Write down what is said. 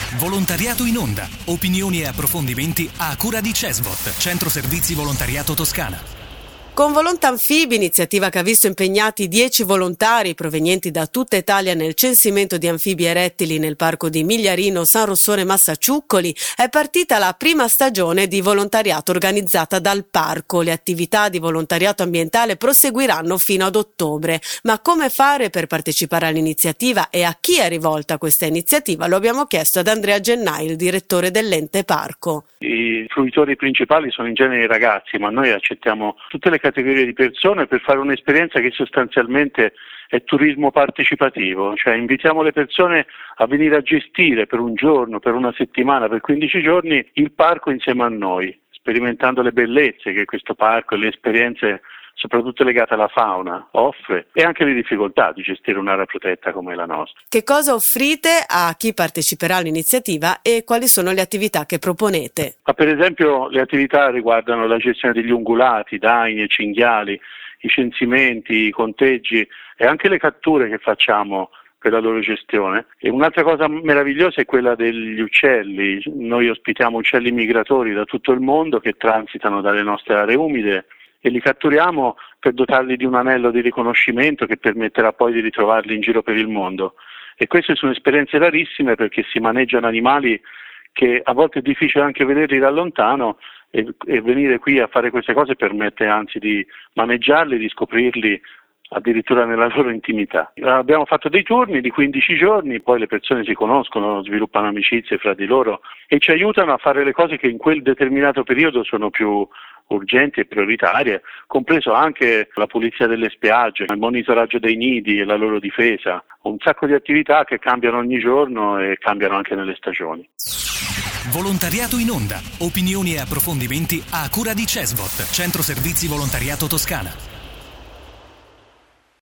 Volontariato in onda. Opinioni e approfondimenti a cura di CESVOT, Centro Servizi Volontariato Toscana. Con Volonta Anfibi, iniziativa che ha visto impegnati 10 volontari provenienti da tutta Italia nel censimento di anfibi e rettili nel parco di Migliarino, San Rossore Massaciuccoli, è partita la prima stagione di volontariato organizzata dal parco. Le attività di volontariato ambientale proseguiranno fino ad ottobre. Ma come fare per partecipare all'iniziativa e a chi è rivolta questa iniziativa? Lo abbiamo chiesto ad Andrea Gennai, il direttore dell'ente parco. I fruitori principali sono in genere i ragazzi, ma noi accettiamo tutte le categorie di persone per fare un'esperienza che sostanzialmente è turismo partecipativo, cioè invitiamo le persone a venire a gestire per un giorno, per una settimana, per 15 giorni il parco insieme a noi, sperimentando le bellezze che questo parco e le esperienze soprattutto legate alla fauna offre e anche le difficoltà di gestire un'area protetta come la nostra. Che cosa offrite a chi parteciperà all'iniziativa e quali sono le attività che proponete? Ma per esempio le attività riguardano la gestione degli ungulati, daini e cinghiali, i censimenti, i conteggi e anche le catture che facciamo per la loro gestione. E un'altra cosa meravigliosa è quella degli uccelli. Noi ospitiamo uccelli migratori da tutto il mondo che transitano dalle nostre aree umide e li catturiamo per dotarli di un anello di riconoscimento che permetterà poi di ritrovarli in giro per il mondo. E queste sono esperienze rarissime perché si maneggiano animali che a volte è difficile anche vederli da lontano e venire qui a fare queste cose permette anzi di maneggiarli, di scoprirli addirittura nella loro intimità. Abbiamo fatto dei turni di 15 giorni, poi le persone si conoscono, sviluppano amicizie fra di loro e ci aiutano a fare le cose che in quel determinato periodo sono più urgenti e prioritarie, compreso anche la pulizia delle spiagge, il monitoraggio dei nidi e la loro difesa, un sacco di attività che cambiano ogni giorno e cambiano anche nelle stagioni. Volontariato in onda. Opinioni e approfondimenti a cura di CESVOT, Centro Servizi Volontariato Toscana.